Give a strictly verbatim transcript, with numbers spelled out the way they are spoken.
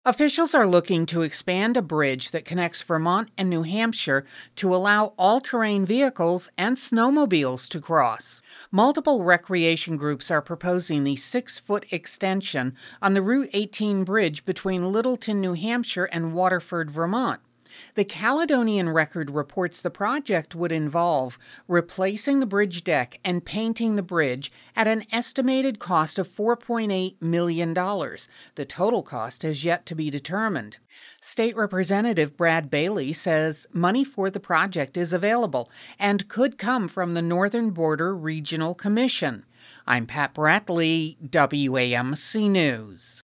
Officials are looking to expand a bridge that connects Vermont and New Hampshire to allow all-terrain vehicles and snowmobiles to cross. Multiple recreation groups are proposing the six-foot extension on the Route eighteen bridge between Littleton, New Hampshire and Waterford, Vermont. The Caledonian Record reports the project would involve replacing the bridge deck and painting the bridge at an estimated cost of four point eight million dollars. The total cost has yet to be determined. State Representative Brad Bailey says money for the project is available and could come from the Northern Border Regional Commission. I'm Pat Bradley, W A M C News.